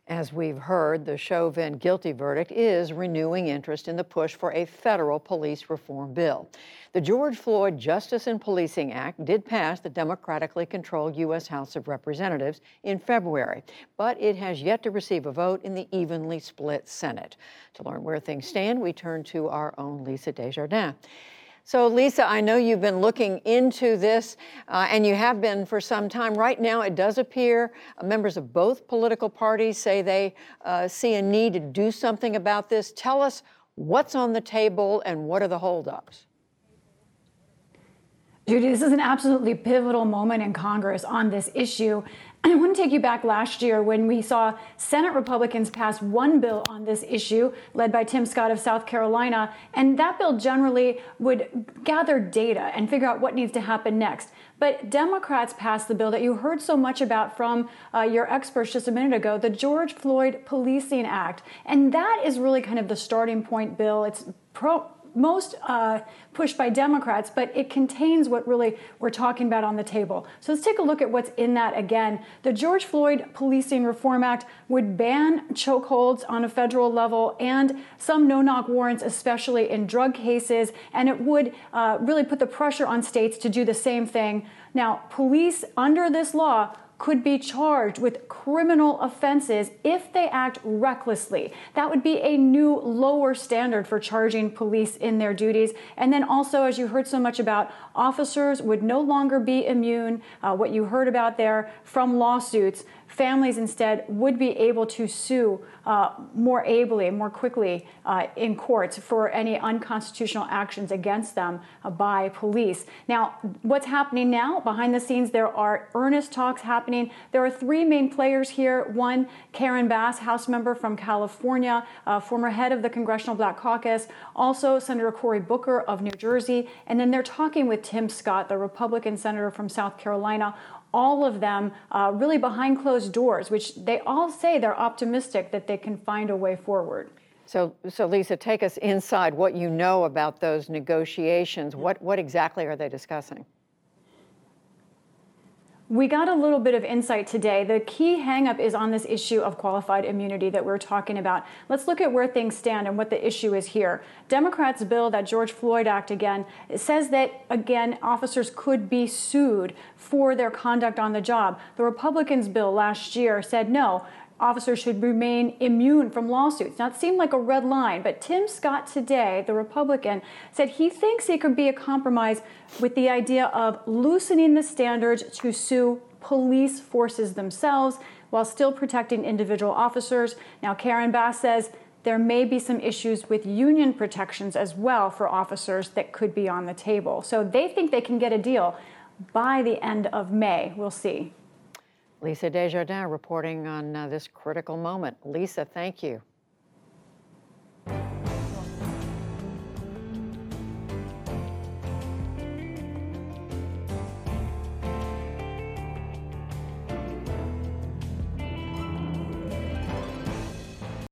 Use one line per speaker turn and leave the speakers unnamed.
As we've heard, the Chauvin guilty verdict is renewing interest in the push for a federal police reform bill. The George Floyd Justice and Policing Act did pass the democratically controlled U.S. House of Representatives in February, but it has yet to receive a vote in the evenly split Senate. To learn where things stand, we turn to our own Lisa Desjardins. So, Lisa, I know you've been looking into this, and you have been for some time. Right now, it does appear members of both political parties say they see a need to do something about this. Tell us what's on the table and what are the holdups?
Judy, this is an absolutely pivotal moment in Congress on this issue. I want to take you back last year when we saw Senate Republicans pass one bill on this issue, led by Tim Scott of South Carolina, and that bill generally would gather data and figure out what needs to happen next. But Democrats passed the bill that you heard so much about from your experts just a minute ago, the George Floyd Policing Act. And that is really kind of the starting point bill. It's most pushed by Democrats, but it contains what really we're talking about on the table. So let's take a look at what's in that again. The George Floyd Policing Reform Act would ban chokeholds on a federal level and some no-knock warrants, especially in drug cases, and it would really put the pressure on states to do the same thing. Now, police under this law could be charged with criminal offenses if they act recklessly. That would be a new lower standard for charging police in their duties. And then also, as you heard so much about, officers would no longer be immune, what you heard about there, from lawsuits. Families instead would be able to sue more ably, more quickly in courts for any unconstitutional actions against them by police. Now, what's happening now? Behind the scenes, there are earnest talks happening. There are three main players here. One, Karen Bass, House member from California, former head of the Congressional Black Caucus, also Senator Cory Booker of New Jersey, and then they're talking with Tim Scott, the Republican senator from South Carolina. All of them really behind closed doors, which they all say they're optimistic that they can find a way forward.
So Lisa, take us inside what you know about those negotiations. What exactly are they discussing?
We got a little bit of insight today. The key hangup is on this issue of qualified immunity that we're talking about. Let's look at where things stand and what the issue is here. Democrats' bill, that George Floyd Act again, it says that, again, officers could be sued for their conduct on the job. The Republicans' bill last year said no. Officers should remain immune from lawsuits. Now, it seemed like a red line, but Tim Scott today, the Republican, said he thinks it could be a compromise with the idea of loosening the standards to sue police forces themselves while still protecting individual officers. Now, Karen Bass says there may be some issues with union protections as well for officers that could be on the table. So they think they can get a deal by the end of May. We'll see.
Lisa Desjardins reporting on this critical moment. Lisa, thank you.